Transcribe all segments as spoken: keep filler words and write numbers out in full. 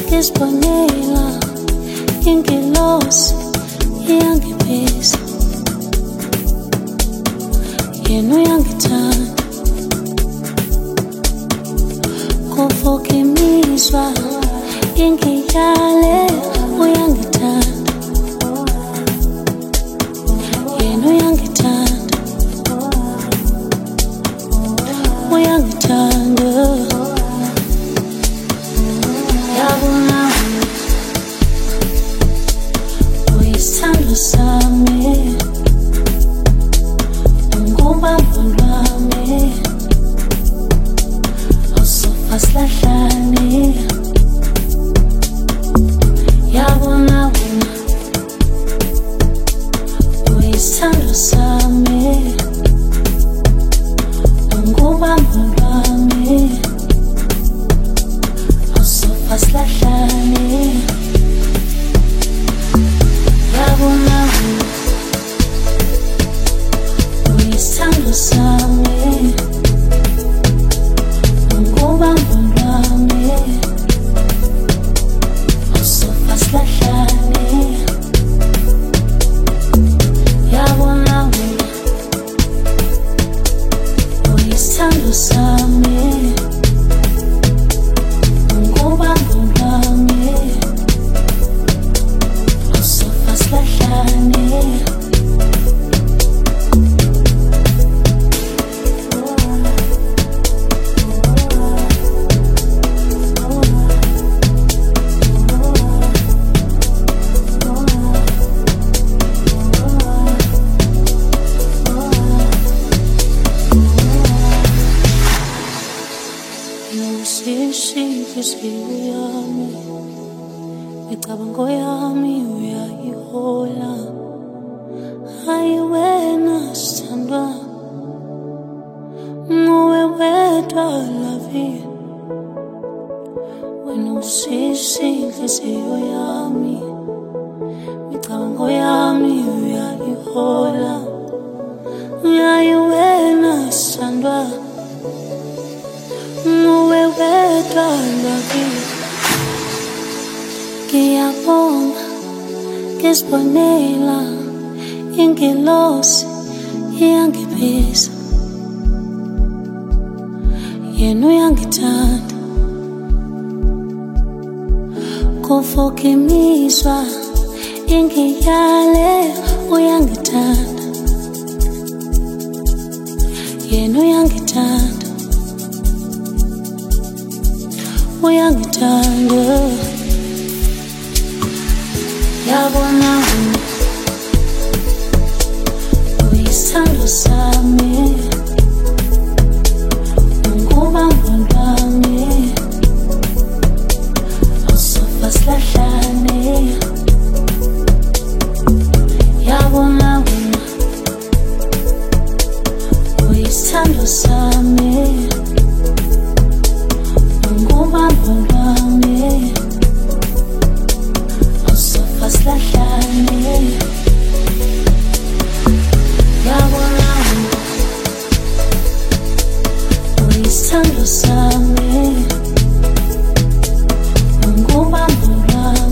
ngisibonela ingelosi iyangiphisa, yena uyangithanda kuvuka imizwa ingiyale, uyangithanda yena uyangithanda uyangithanda. Yabona uyisithando sami, ungubambo lwami, awusofa silahlane. Yabona wena uyisithando sami, ungubambo lwami, awusofa silahlane. Yabona wena uyisithando sami, ungubambo lwami, awusofa silahlane. Yabona wena uyisithando sami, ungubambo lwami, awusofa silahlane. Inhliziyo yami, imicabango yami uyayihola. Hayi wena sithandwa, nguwe wedwa lavi, wena usisi inhliziyo yami, imicabango yami uyayihola. Hayi wena sithandwa, nguwe wedwa lavi. Ngiyabonga ngisibonela ingelosi iyangiphisa, yena uyangithanda kuvuka imizwa ingiyale, uyangithanda yena uyangithanda uyangithanda. Yabona wena uyisithando sami, ungubambo lwami, awusofa silahlane. Yabona wena uyisithando sami, ungubambo lwami, awusofa silahlane. Yabona wena uyisithando sami, ungubambo lwami,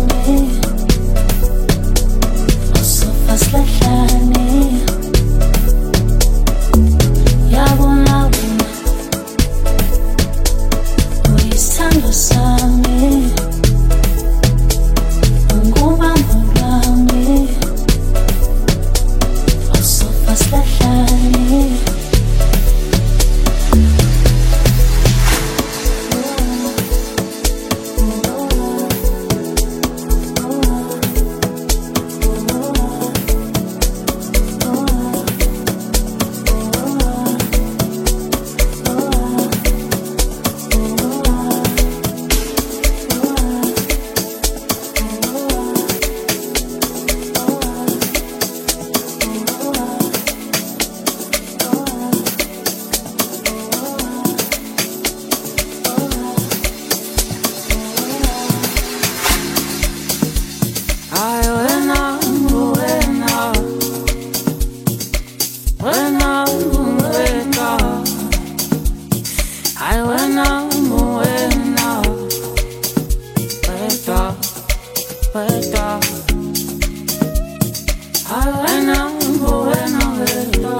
vuelta. Buena, buena vuelta.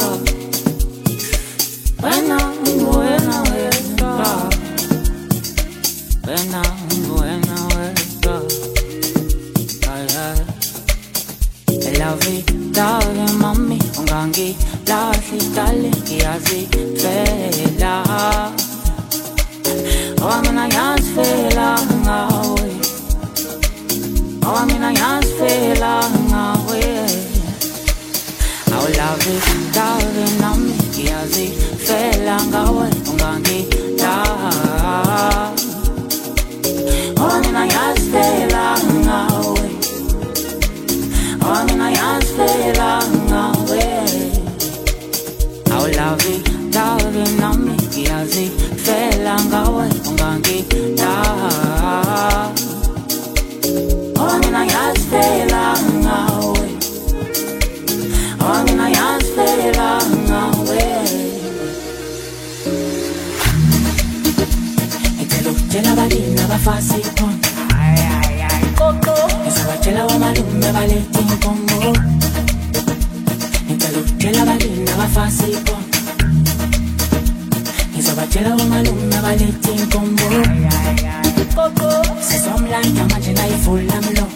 Buena, buena vuelta. Buena, buena vuelta. Ay, ay. La vida de mami, ungangi lahlidale ngiyazifela. Oh, mina ngiyazifela ngawe. Oh, mina ngiyazifela ngawe. Awu la vida de mami, ngiyazifela ngawe, ungangila. Oh, mina ngiyazifela ngawe. Oh, mina ngiyazifela ngawe. Awu la vida de mami, ngiyazifela ngawe, ungangila. Oh, mina ngiyazifela ngawe. Oh, mina ngiyazifela ngawe. Ngicela ukutshela balini abafasi khona. Ngizobatshela wamalume baletha inkomo. Ngicela ukutshela balini abafasi khona. Ngizobatshela wamalume baletha inkomo. Sizomlanda manje nayivula mlo.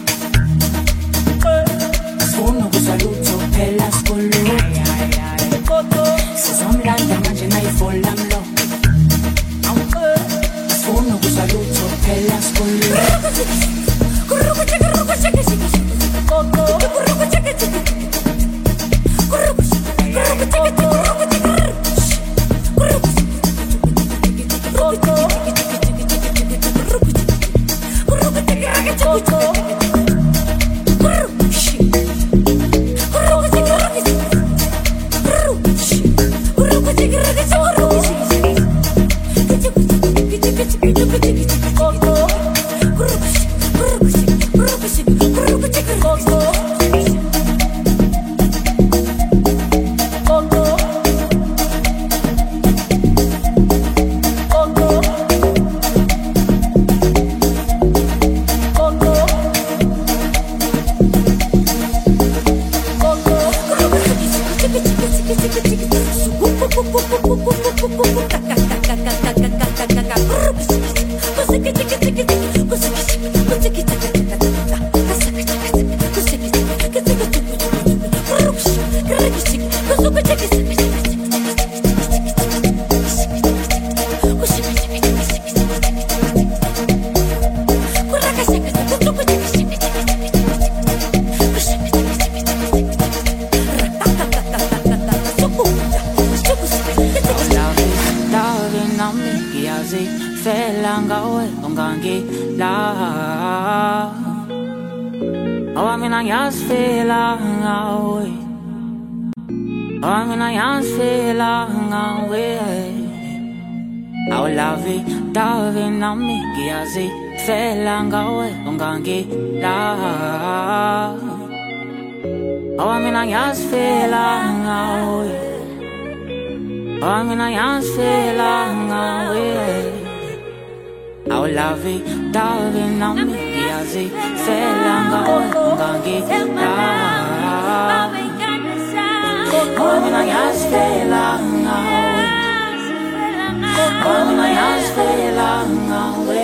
Sifuna ukuzwa lutho phela sikolo. Sizomlanda manje nayivula mlo. Sifuna ukuzwa lutho phela sikolo. Fela ngawe ungangila. Oh, mina ngiyazifela ngawe. Oh, mina ngiyazifela ngawe. Awu la vida de mami, ngiyazifela ngawe, ungangila. Oh, mina ngiyazifela ngawe. Oh, mina ngiyazifela ngawe.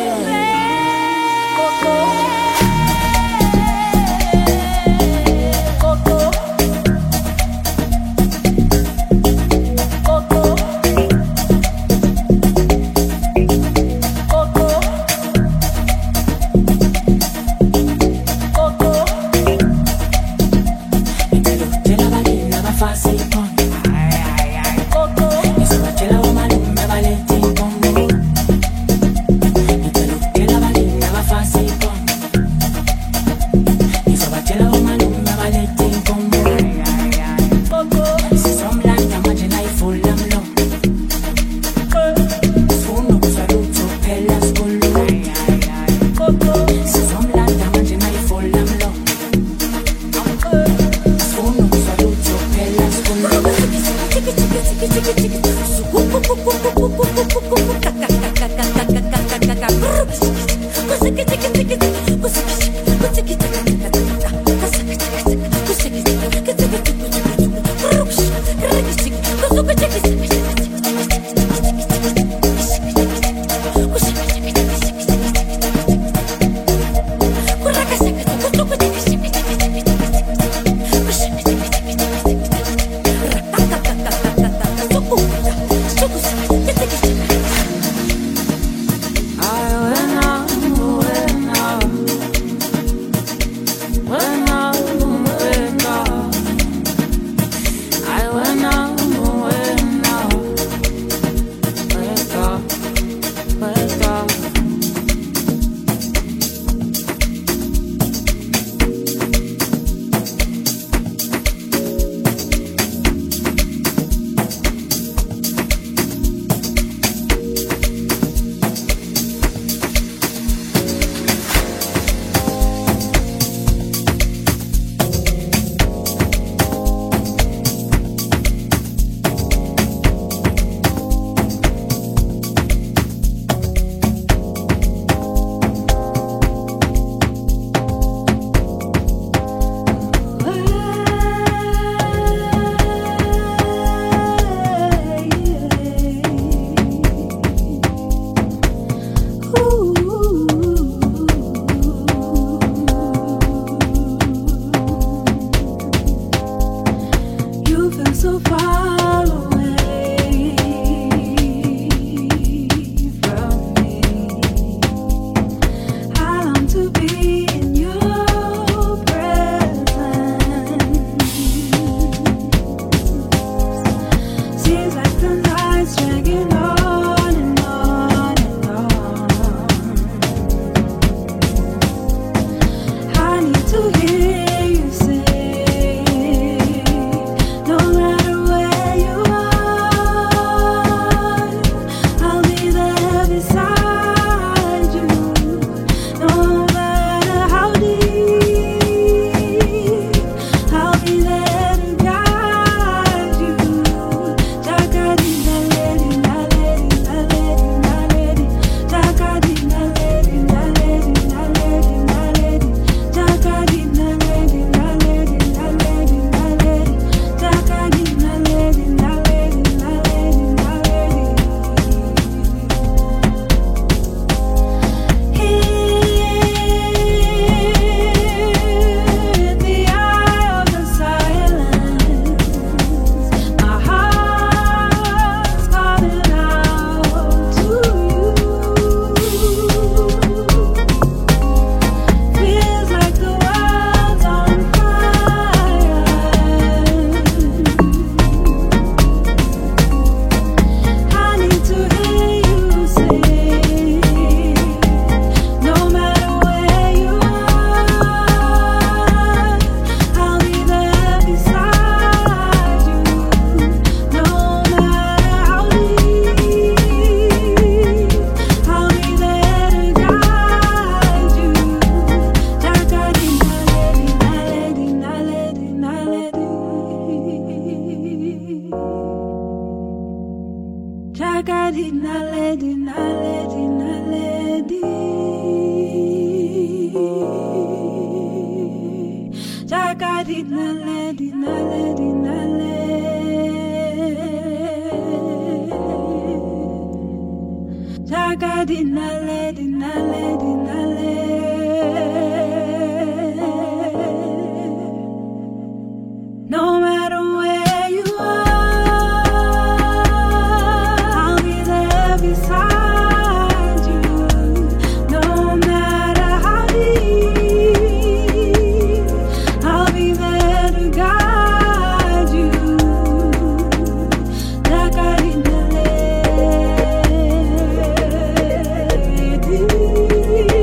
Thank you.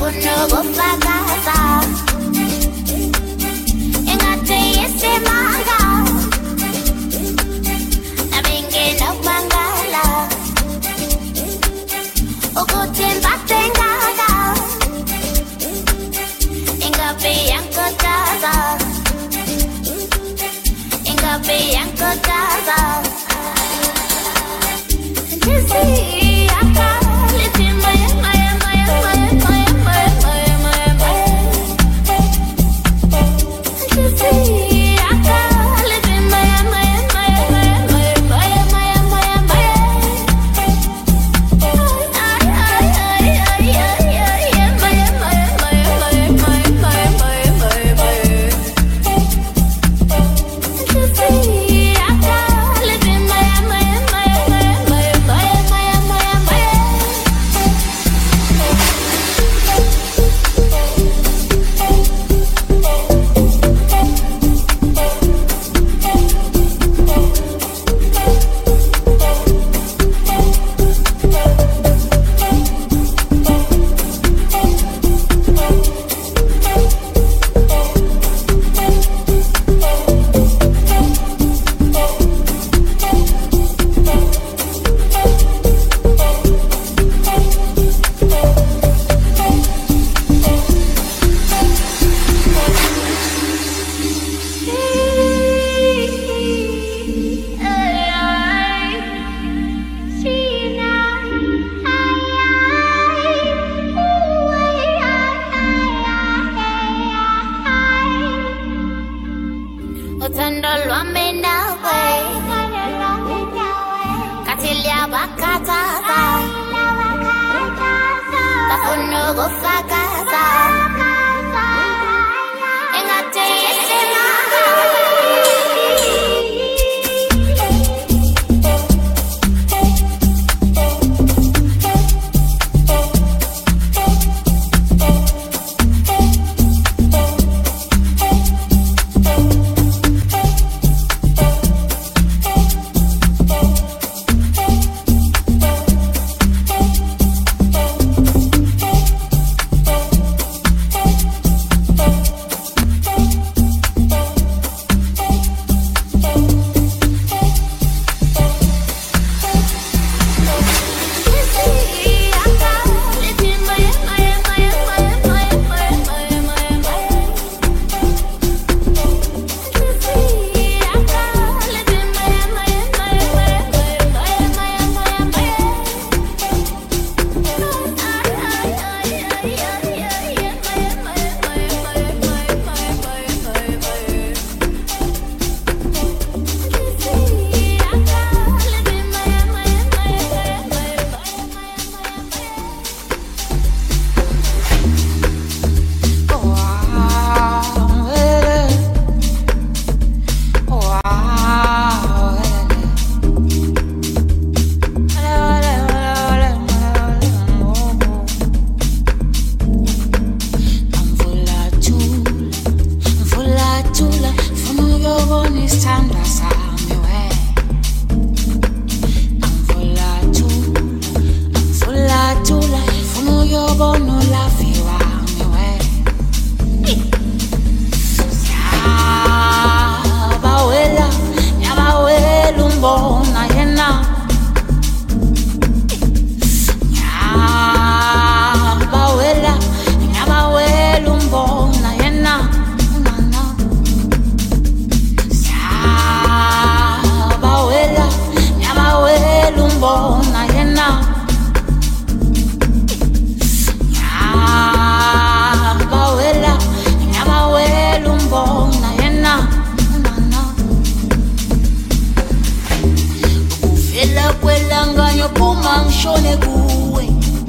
ngishone kuwe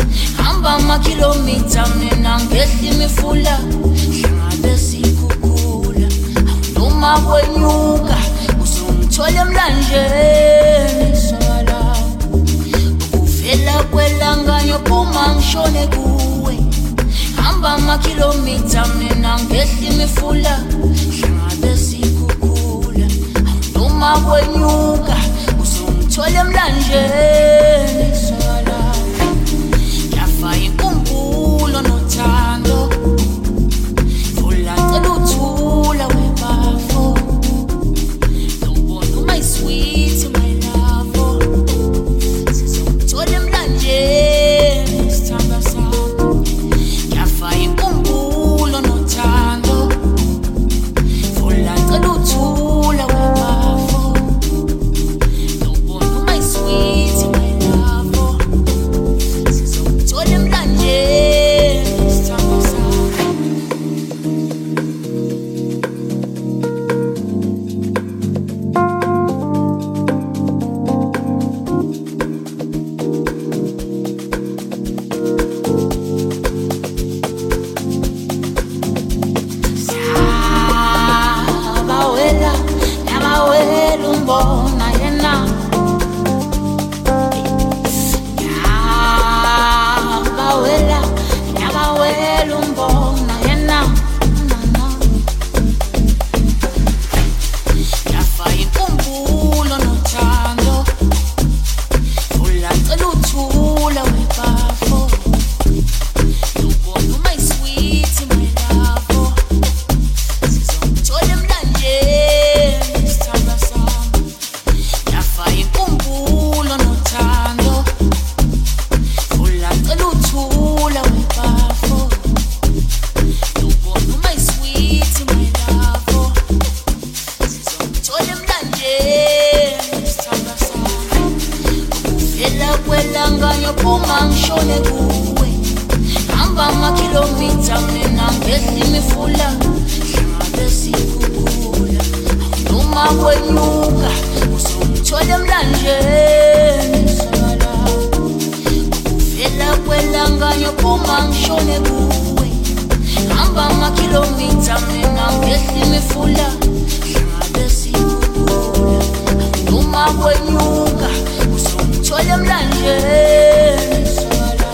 hamba amakilomita mina ngehla imifula hlangale sikukula noma kwenyuka usungithola emlanjeni sala uvela kwelanganyo phuma ngishone kuwe hamba amakilomita mina ngehla imifula hlangale sikukula noma kwenyuka usungithola emlanjeni sala yafa inkumbulo nothando kwelanga nyophuma ngishone kuwe hamba amakhilomitha mina ngehla imifula ngabe sikukula noma kwenyuka uzongithola emlanjeni sala uvela kwelanga nyophuma ngishone kuwe hamba amakhilomitha mina ngehla imifula ngabe sikukula noma kwenyuka uzongithola emlanjeni sala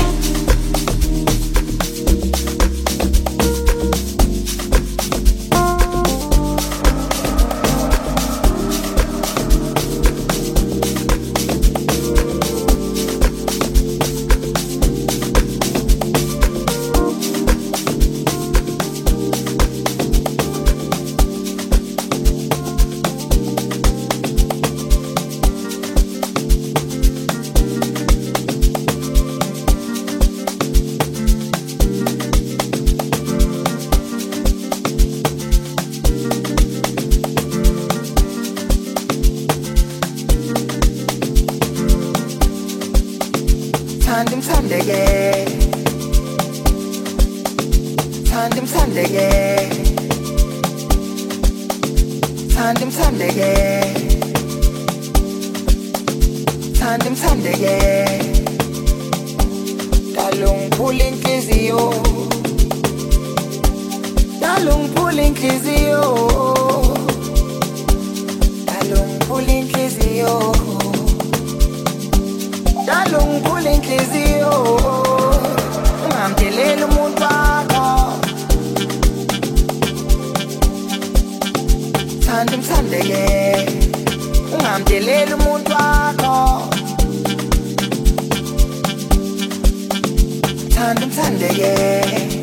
Tandım sendege Tandım sendege Tandım sendege Tandım sendege Dalung pulling kizio Dalung pulling kizio Dalung pulling kizio Dalung pulling kizio Ngamdelela umuntu wakho Thandim thandeke Ngamdelela umuntu wakho Thandim thandeke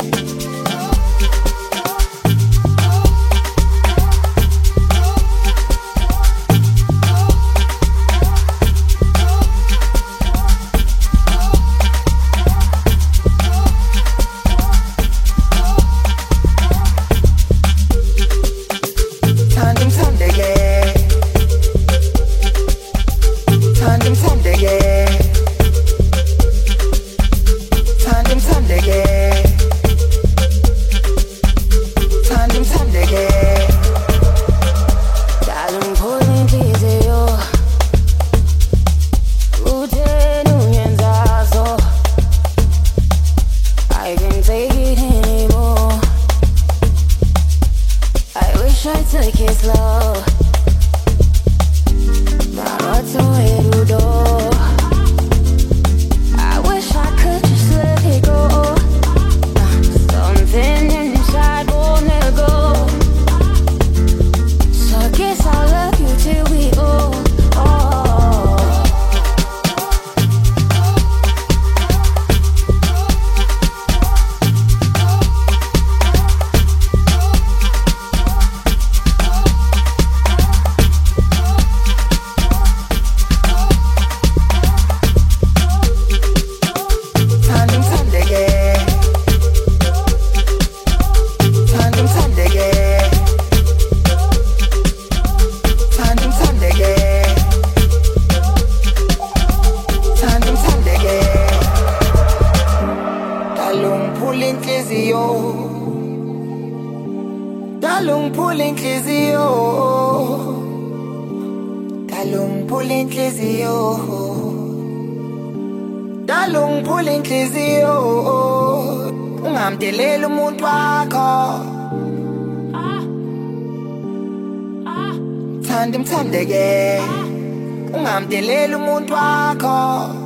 Dalung pulling kizio Dalung pulling kizio Dalung pulling kizio Ngamdelela umuntu wakho Thandim thandeke Ngamdelela umuntu wakho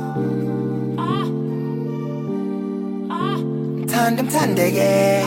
Thandim thandeke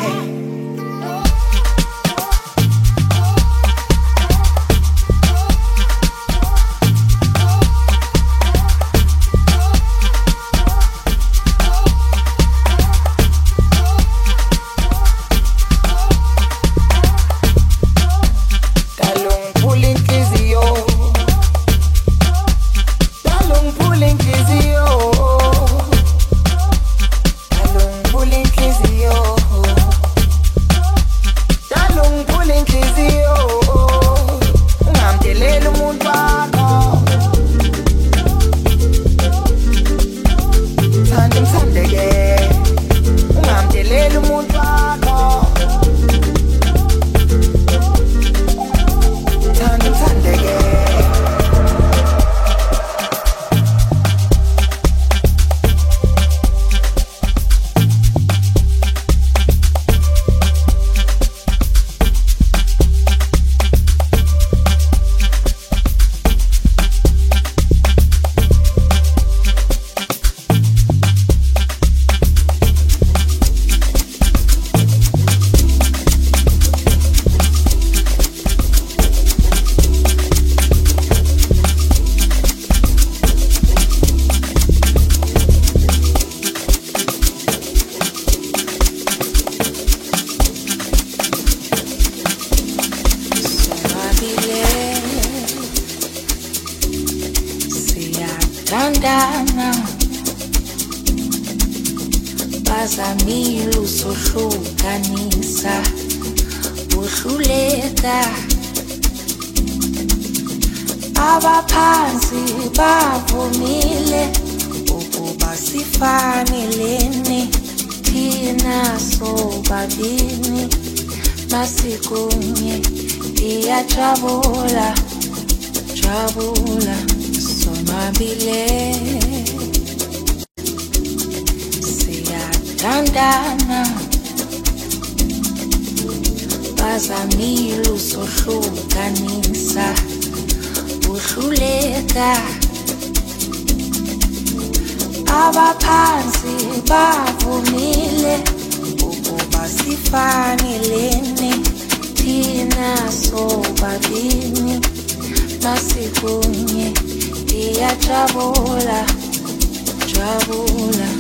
Siyathandana bazamile usohlukanisa uhluleka abaphansi bavumile ukuba sifanelene thina sobabini masikunye iyajabula jabula sonwabile siyathandana bazamile usohlukanisa uhluleka abaphansi bavumile ukuba sifanelene thina sobabini masikunye iyajabula jabula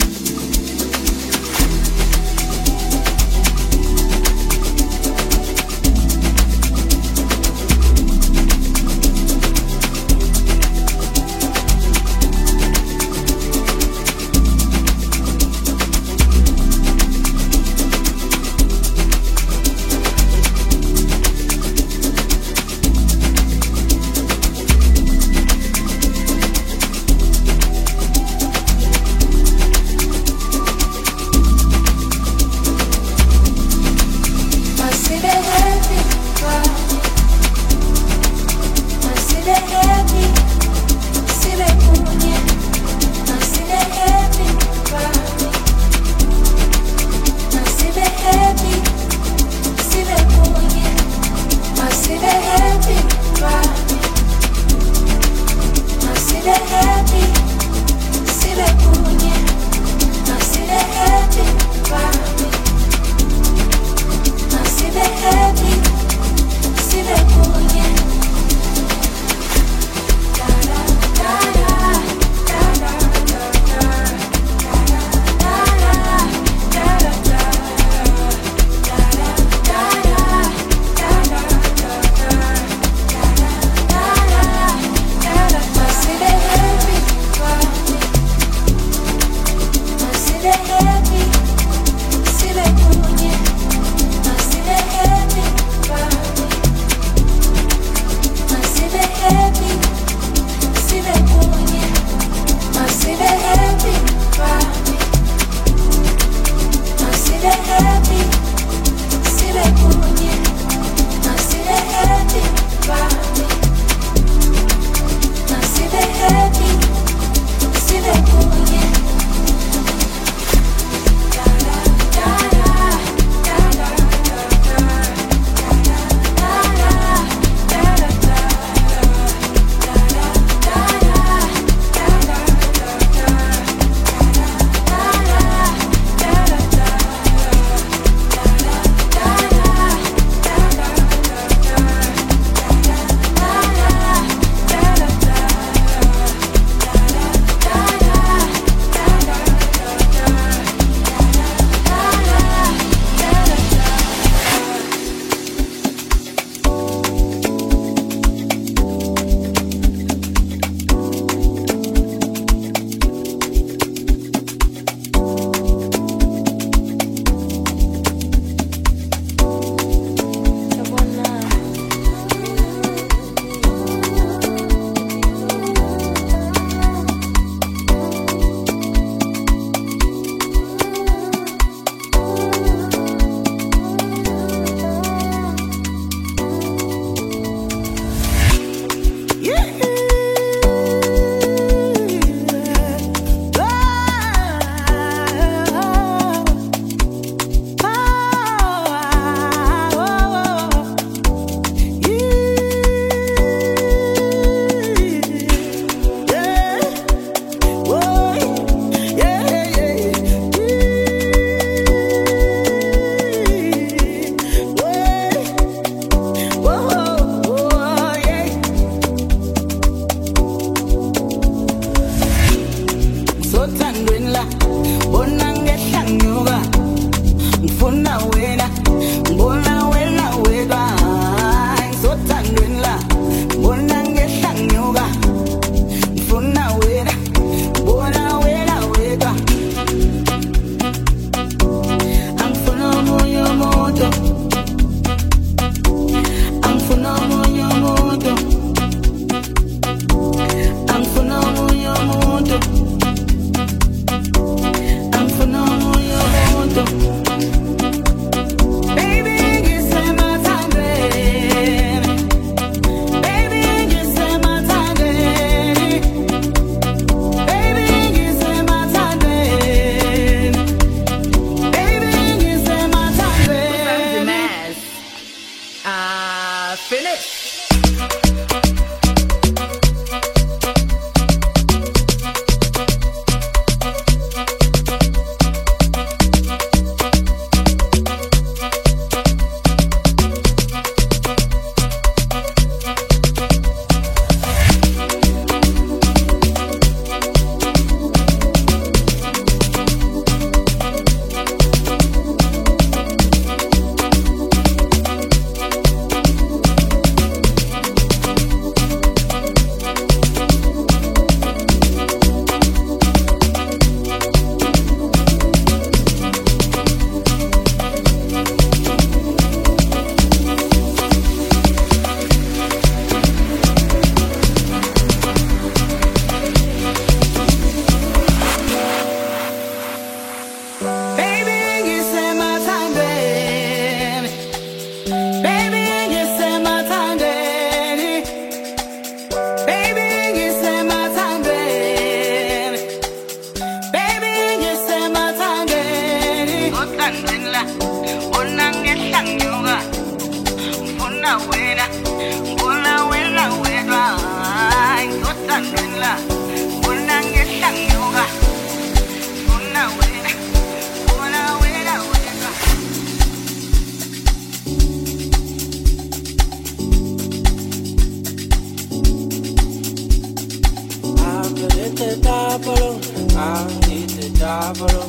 I need to double.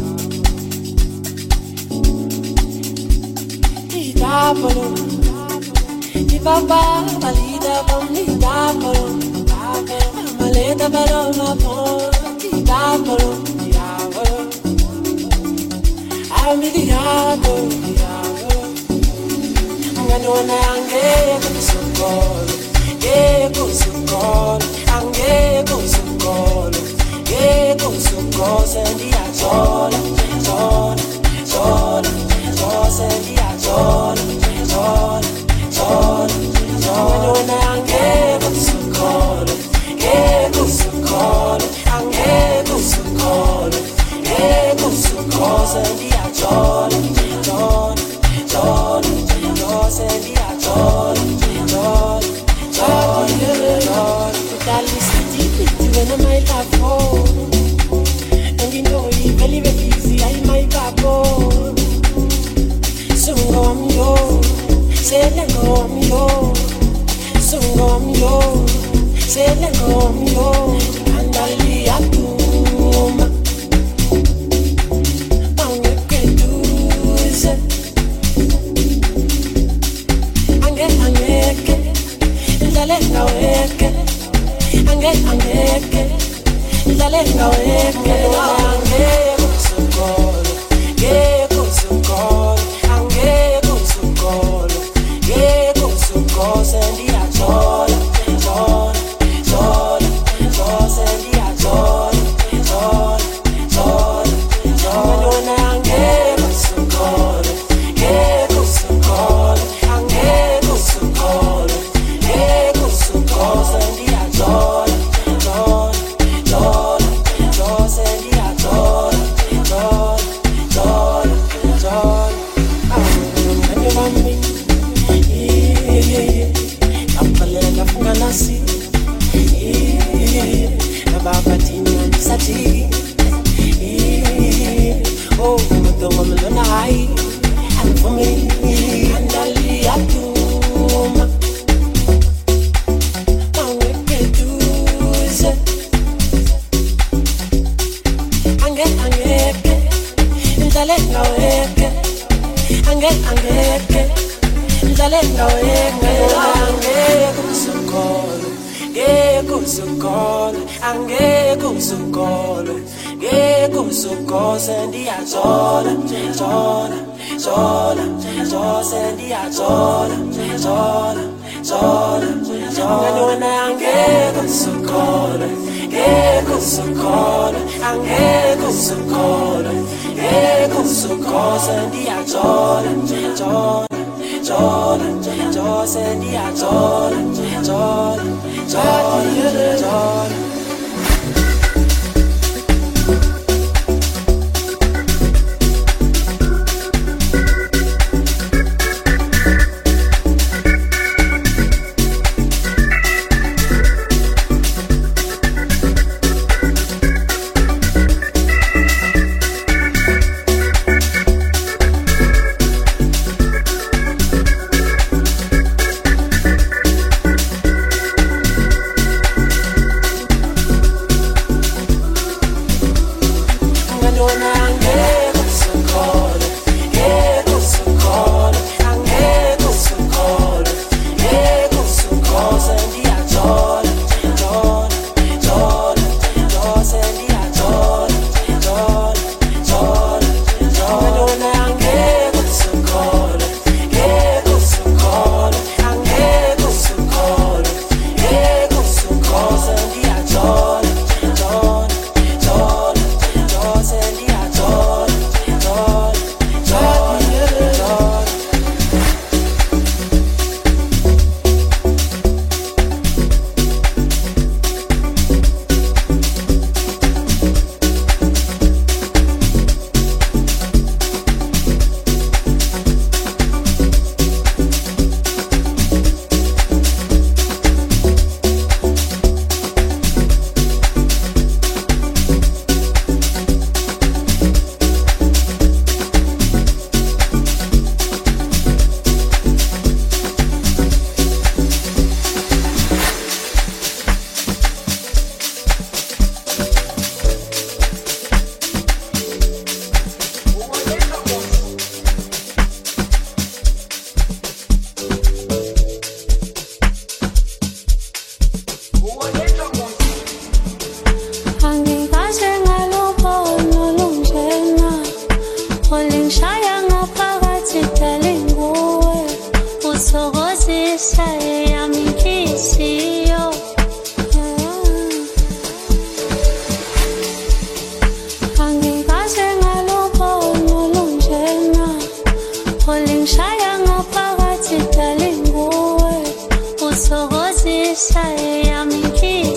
Di double. Di papa valida con di double. Maleta però una po' di double. Diavolo. I'm the diavolo. Diavolo. Ngandona angeke kusukolo. Ngeke kusukolo. Angeke kusukolo. Ngeke kusukolo. Sendiyajola. Jola. Jola. Jola. Sendiyajola. Jola. Jola. Jola. Angeke kusukolo. Ngeke kusukolo. Angeke kusukolo. Ngeke kusukolo. Sendiyajola. Jola. Jola. Jola. Sendiyajola. Jola. Jola. That listen deeply to when I might have home. And you know you very very easy, I might have home. So go I'm yo, say let go I'm yo. So go I'm yo, say let go I'm yo. And I leave at home. I'm gonna do is I'm gonna make it. Let go it. Ange angeke, dale ngaweke, ange kusukolo, ge kusukolo, ange kusukolo, ge kusukolo, sendiya jola, jola, jola, jola, sendiya jola, jola, jola, jola, ange kusukolo, ge kusukolo, ange kusukolo, ge kusukolo, sendiya jola. Oh, the woman on the high, and for me, and I leave at home. Now we can do it. Ange, ange, dale ngaweke, ange, ange, dale ngaweke, ange kusukolo, ge kusukolo, ange kusukolo. Ngeke usukho sendiyajola jola jola jola sendiyajola jola jola jola wena ngeke usukho ngeke usukho angeke usukho ngeke usukho sendiyajola jola jola jola sendiyajola jola jola jola. Angikaze ngalubona lunjena olingishaya ngaphakathi dale nguwe uthokozisa eyami inhliziyo. Angikaze ngalubona lunjena olingishaya ngaphakathi dale nguwe uthokozisa eyami inhliziyo.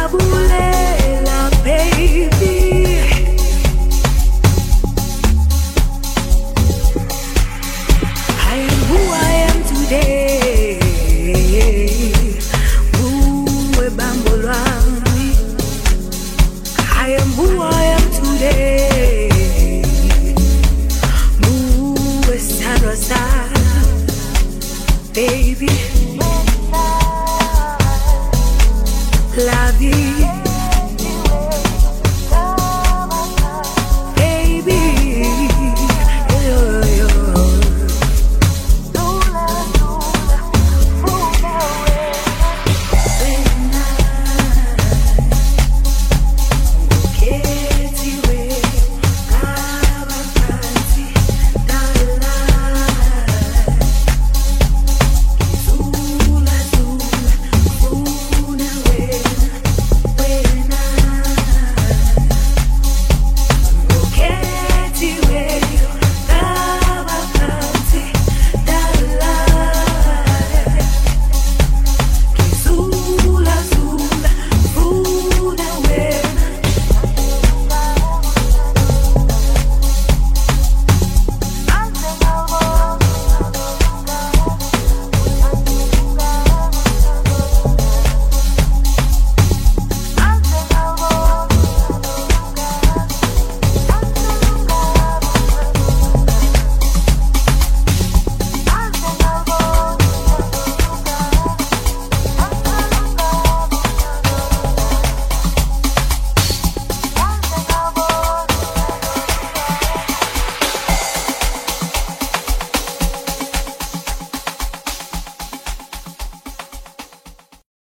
Ngiyabulela baby. I am who I am today. Uwe bambo lwami. I am who I am today. Uwe saro saro, baby. La vie.